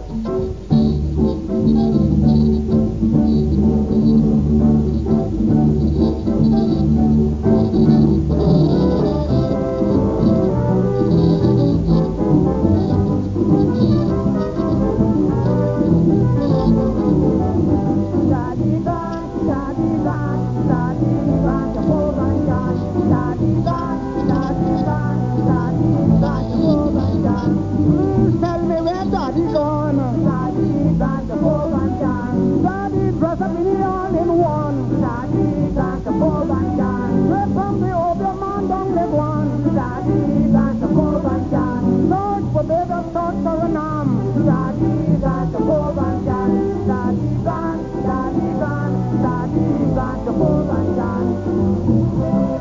Please tell me where Daddy gone. Daddy got the Bob and John. Daddy dressed up in the all-in-one. Daddy got the Bob and John. Straight from the Obia man down the one. Daddy got the Bob and John. Lord Barbados, South Suriname. Daddy got the Bob and John. Daddy gone, Daddy gone, Daddy got the Bob and John.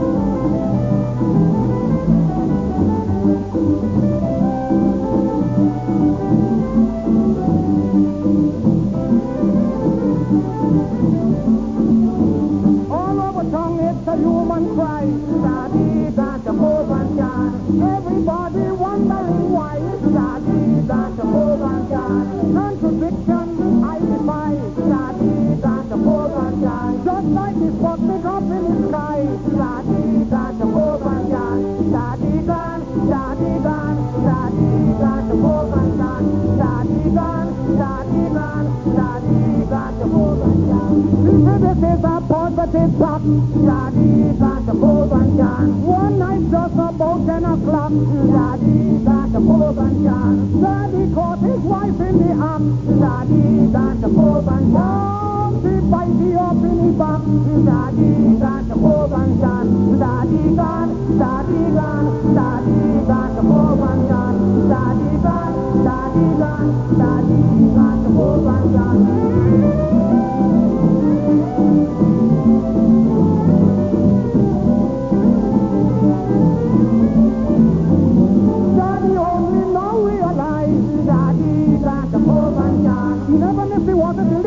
All over town it's a human cry. Daddy got the Bob and John. Everybody wondering why. Daddy got the Bob and John. Contradiction I defy. Daddy got the Bob and John. Just like this buck they drop in the sky. Daddy got the Bob and John. Daddy gone, Daddy gone, Daddy got the Bob and John. Daddy gone, Daddy gone, Daddy got the Bob and John. This is a positive plot. Daddy got the Bob and John. One night just about 10 o'clock. Daddy got the Bob and John. Daddy caught his wife in the act. Daddy got the Bob and John. She bite the up in the back. Daddy got the Bob and John. Daddy gone, Daddy gone, Daddy got the Bob and John. Daddy gone, Daddy gone, Daddy got the Bob and John. Daddy only now realize Daddy got the Bob and John. He never knew he wanted to